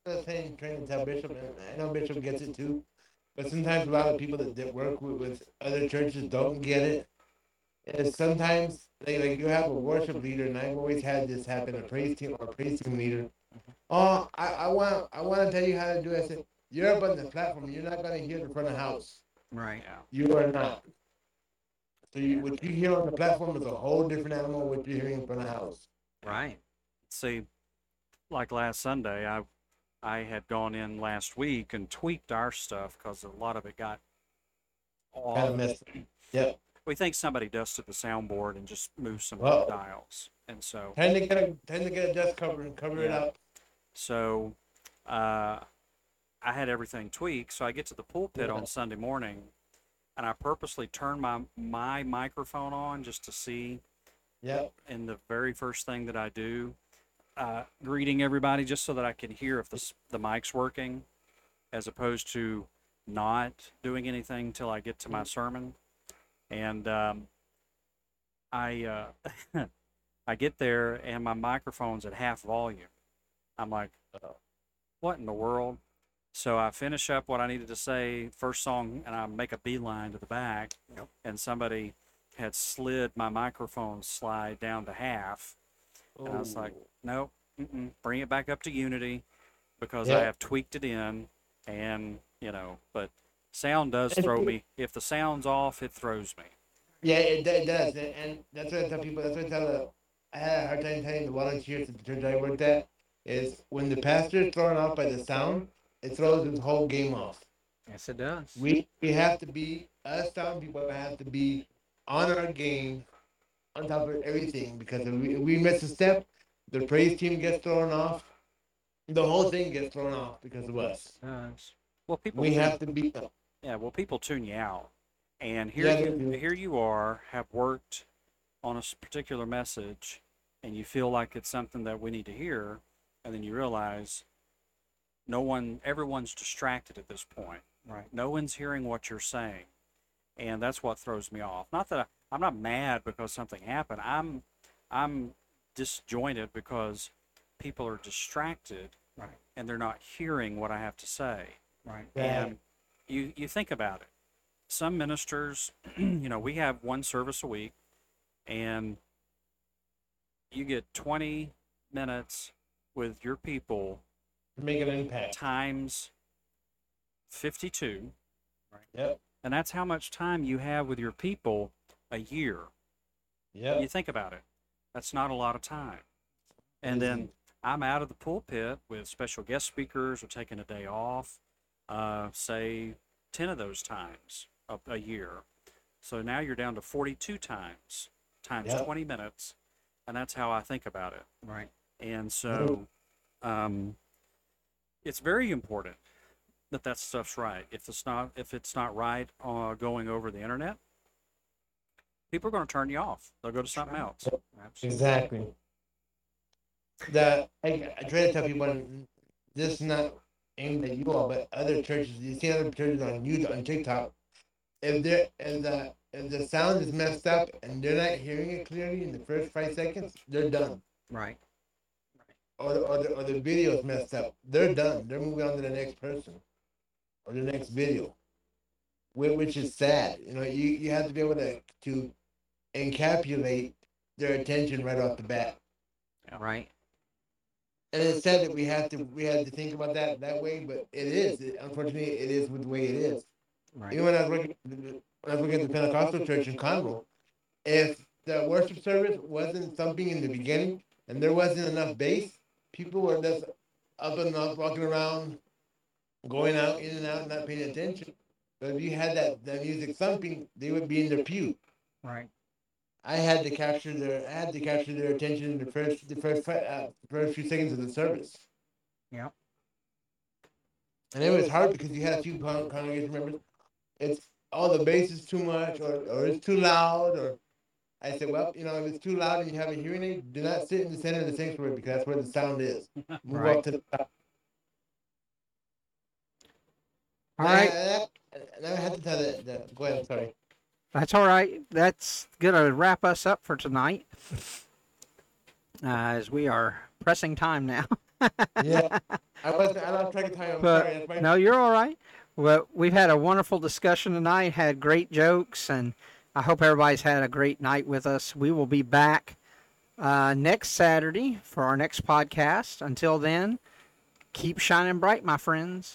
not saying trying to tell Bishop, and I know Bishop gets it too, but sometimes a lot of people that, that work with, with other churches don't get it. Is sometimes they like you have a worship leader, and I've always had this happen, a praise team or a praise team leader. Oh, I, I want I want to tell you how to do it. I said, you're up on the platform. You're not going to hear it in front of the house. Right. Yeah. You are not. So you, what you hear on the platform is a whole different animal than what you're hearing in front of the house. Right. See, like last Sunday, I I had gone in last week and tweaked our stuff because a lot of it got off. Kind of messed. Yep. We think somebody dusted the soundboard and just moved some Uh-oh. dials, and so Trying to get a trying to get a dust cover and cover it Yeah. up. so uh, I had everything tweaked. So I get to the pulpit Yeah. on Sunday morning, and I purposely turn my my microphone on just to see. Yep. And the very first thing that I do, uh, greeting everybody just so that I can hear if the s- the mic's working, as opposed to not doing anything till I get to my sermon. And um, I uh, I get there and my microphone's at half volume. I'm like, uh, what in the world? So I finish up what I needed to say, first song, and I make a beeline to the back. Yep. And somebody had slid my microphone slide down to half. And I was like, nope, mm-mm, bring it back up to Unity because I Yeah. have tweaked it in. And, you know, but sound does throw me. If the sound's off, it throws me. Yeah, it, it does, and, and that's what I tell people. That's what I tell the. I had a hard time telling the volunteers at the church I worked at is when the pastor is thrown off by the sound, it throws his whole game off. Yes, it does. We we have to be us sound people have to be on our game, on top of everything because if we, if we miss a step, the praise team gets thrown off. The whole thing gets thrown off because of us. It does. Well, people We tune- have to be. yeah, well, people tune you out. And here Yeah, you, they do. here you are, have worked on a s- particular message, and you feel like it's something that we need to hear, and then you realize no one, everyone's distracted at this point. Right. No one's hearing what you're saying, and that's what throws me off. Not that I, I'm not mad because something happened. I'm, I'm disjointed because people are distracted, Right. and they're not hearing what I have to say. Right. And you you think about it. Some ministers, you know, we have one service a week, and you get twenty minutes with your people Make an impact. times fifty-two, Yep. and that's how much time you have with your people a year. Yep. You think about it. That's not a lot of time. And then I'm out of the pulpit with special guest speakers or taking a day off, uh, say ten of those times a, a year. So now you're down to forty-two times, times Yep. twenty minutes, and that's how I think about it. Right. And so um, it's very important that that stuff's right. If it's not, if it's not right uh, going over the internet, people are going to turn you off. They'll go to something else. Absolutely. Exactly. The I, I try to tell people, and this is not aimed at you all, but other churches. You see other churches on YouTube, on TikTok. If they if the if the sound is messed up and they're not hearing it clearly in the first five seconds, they're done. Right. Or or the or the video is messed up, they're done. They're moving on to the next person or the next video, whi- which is sad. You know, you, you have to be able to to encapsulate their attention right off the bat. Right. And it's sad that we have to we had to think about that that way, but it is. It, unfortunately, it is with the way it is. Right. Even when I was working, when I was working at the Pentecostal church in Conroe, if the worship service wasn't thumping in the beginning and there wasn't enough bass, people were just up and up, walking around, going out, in and out, not paying attention. But if you had that, that music thumping, they would be in their pew. Right. I had to capture their, I had to capture their attention in the first, the first, fi- uh, first few seconds of the service. Yeah. And it was hard because you had a few con- congregation members. It's all the bass is too much, or, or it's too loud, or I said, well, you know, if it's too loud and you have a hearing aid, do not sit in the center of the sanctuary because that's where the sound is. Move Right. up to the top. All right. And I, and I had to tell the, the go ahead, sorry. That's all right. That's going to wrap us up for tonight. Uh, as we are pressing time now. Yeah, I was I lost track of time. I'm But sorry. That's my, no, you're all right. Well, we've had a wonderful discussion tonight, had great jokes, and I hope everybody's had a great night with us. We will be back uh, next Saturday for our next podcast. Until then, keep shining bright, my friends.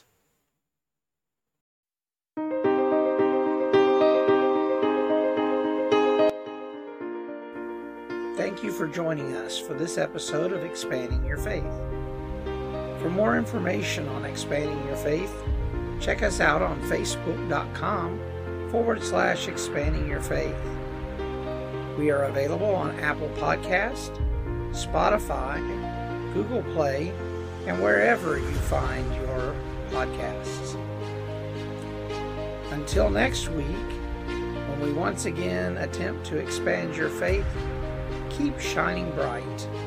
Thank you for joining us for this episode of Expanding Your Faith. For more information on Expanding Your Faith, check us out on facebook.com forward slash expanding your faith. We are available on Apple Podcast, Spotify, Google Play, and wherever you find your podcasts. Until next week, when we once again attempt to expand your faith, keep shining bright.